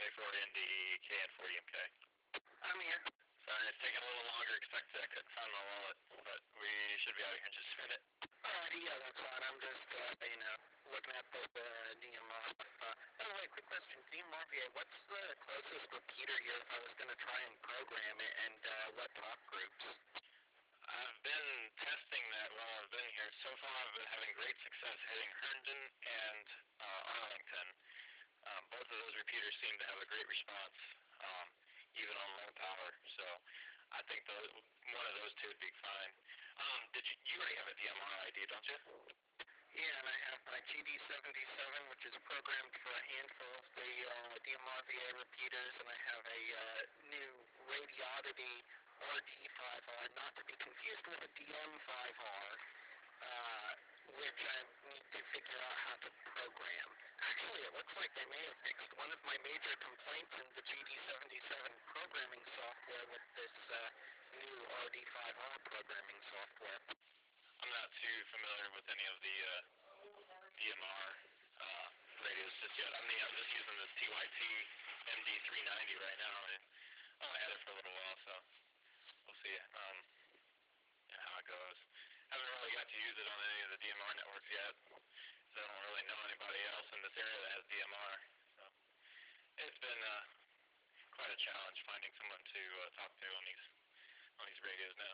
NDE, KN40MK. I'm here. Sorry, it's taking a little longer. Expected I couldn't find my wallet, but we should be out here in just a minute. Alrighty, yeah, that's fine. I'm just, looking at the DMR. By the way, quick question. DMR VA, what's the closest repeater here if I was going to try and program it, and what talk groups? I've been testing that while I've been here. So far, I've been having great success hitting Herndon and Arlington. Both of those repeaters seem to have a great response, even on low power. So I think one of those two would be fine. You already have a DMR ID, don't you? Yeah, and I have my GD77, which is programmed for a handful of the DMR VA repeaters, and I have a new Radioddity RD5R, not to be confused with a DM5R, which I need to figure out how to program. Actually, it looks like they may have fixed one of my major complaints in the GD77 programming software with this new RD5R programming software. I'm not too familiar with any of the DMR radios just yet. I'm just using this TYT MD390 right now. I had it for a little while, so we'll see how it goes. Haven't really got to use it on any of the DMR networks yet, so I don't really know anybody else in this area that has DMR. So it's been quite a challenge finding someone to talk to on these radios now.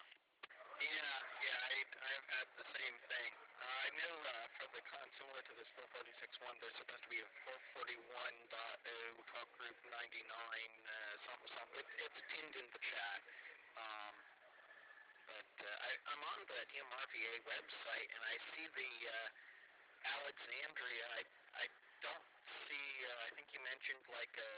I've had the same thing. I know for the similar to this 446.1, there's supposed to be a 441.0 talk group 99 something. It's pinned in the chat. But I'm on the DMRVA website, and I see the Alexandria. I don't see, I think you mentioned like a